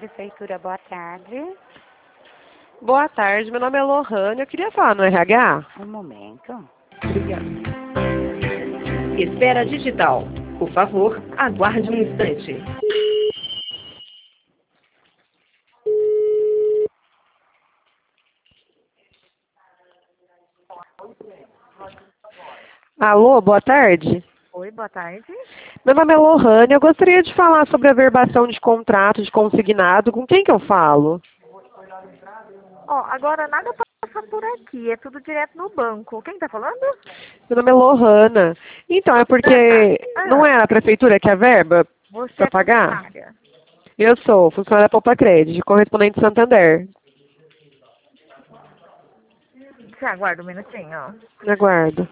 Prefeitura, boa tarde. Boa tarde, meu nome é Lohane, eu queria falar no RH. Um momento. Obrigada. Espera digital. Por favor, aguarde um instante. Alô, boa tarde. Oi, boa tarde. Meu nome é Lohane, eu gostaria de falar sobre a verbação de contrato de consignado. Com quem que eu falo? Ó, agora nada passa por aqui, é tudo direto no banco. Quem tá falando? Meu nome é Lohana. Então, é porque não é a prefeitura que é a verba Você para é pagar? funcionária. Eu sou funcionária da Poupa Crédito, correspondente Santander. Você aguarda um minutinho. Aguardo.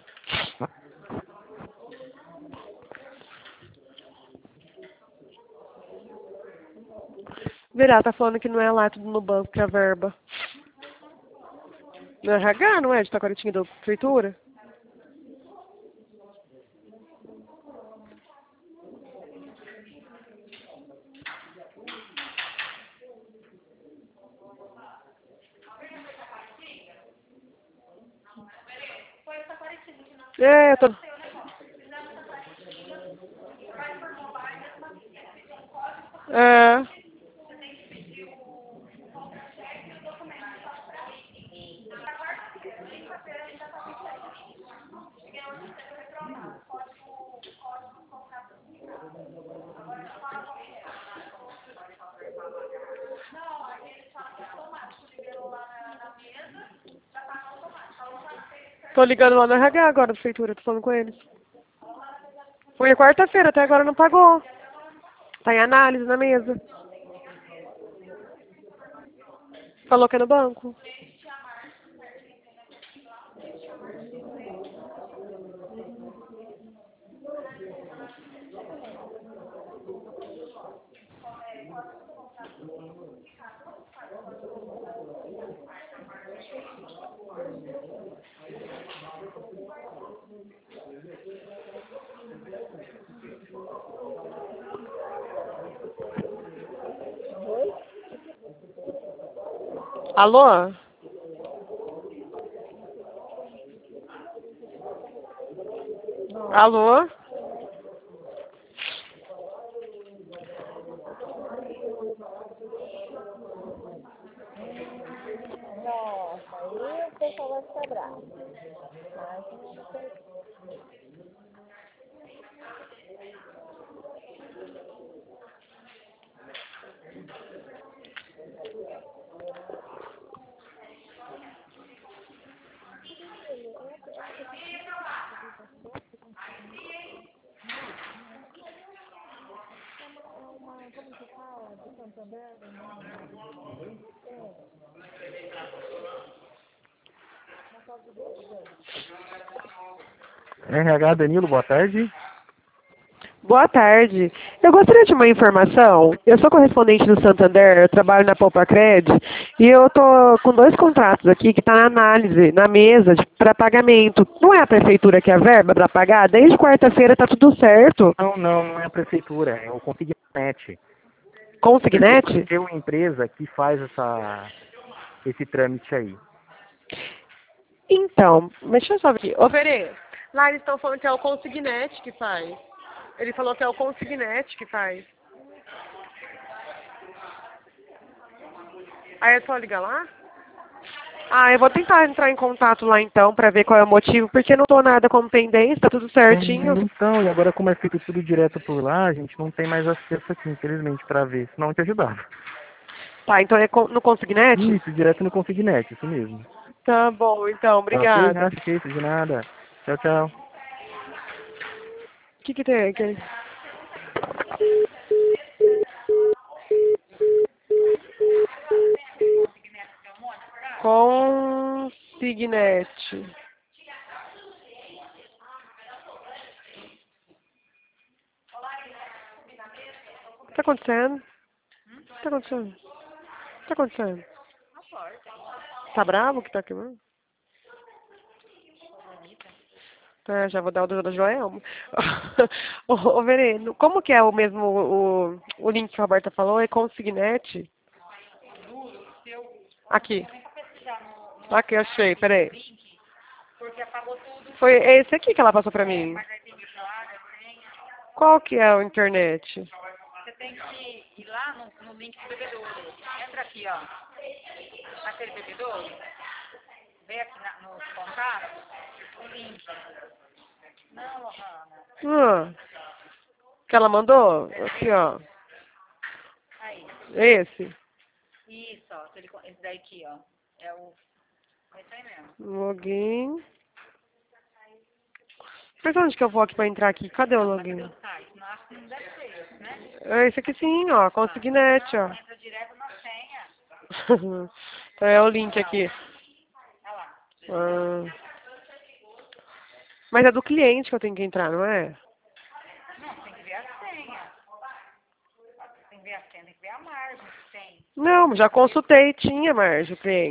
Verá, tá falando que não é lá, é tudo no banco que é a verba. No RH, não é? De Taquaritinga da prefeitura? É, eu tô... É. Tô ligando lá no RH agora, da prefeitura, tô falando com eles. Foi quarta-feira, até agora não pagou. Tá em análise na mesa. Falou que é no banco. Alô? Alô? Nossa, aí o pessoal vai ficar bravo. RH Danilo, boa tarde. Boa tarde. Eu gostaria de uma informação. Eu sou correspondente do Santander, eu trabalho na Poupa Cred e eu tô com 2 contratos aqui que tá na análise, na mesa para pagamento. Não é a prefeitura que é a verba para pagar? Desde quarta-feira tá tudo certo. Não é a prefeitura, é o Consignet. Consignet? É uma empresa que faz esse trâmite aí. Então, deixa eu só ver aqui. Ô, Verê, lá eles estão falando que é o Consignet que faz. Ele falou que é o Consignet que faz. Aí é só ligar lá? Ah, eu vou tentar entrar em contato lá então pra ver qual é o motivo, porque não tô nada como pendência, tá tudo certinho. Então, e agora como é feito tudo direto por lá, a gente não tem mais acesso aqui, infelizmente, para ver, senão eu te ajudava. Tá, então é no Consignet? Isso, direto no Consignet, isso mesmo. Tá bom, então, Ok? obrigada. Acho que é isso, de nada. Tchau, tchau. O que tem aqui? Consignet. O que tá acontecendo? O que tá acontecendo? O que tá acontecendo? Tá bravo que tá queimando? É, já vou dar o do Joelma. Ô, Verê, como que é o mesmo, o link que a Roberta falou? É Consignet? Aqui. Também pra pesquisar no Aqui, achei. Peraí. link, porque apagou tudo, Foi esse aqui que ela passou pra mim. mas aí tem usuário, senha. Qual que é a internet? Você tem que ir lá no link do bebedouro. Entra aqui, ó. Aquele bebedouro. Vem aqui nos contatos, o link. Não, Lohana. Que ela mandou? Aqui, ó. Aí. Esse. Isso, ó. Esse daí aqui, ó. É isso aí mesmo. Login. Mas onde que eu vou aqui pra entrar aqui? Cadê o Mas login? cadê o site? Não, acho que não deve ser esse, né? É esse aqui sim, ó. Consignet, Não, ó. entra direto na senha. Então é o link aqui. Olha lá. Ah. Mas é do cliente que eu tenho que entrar, não é? Não, tem que ver a senha. Tem que ver a senha, tem que ver a margem que tem. Não, já consultei, tinha margem o cliente.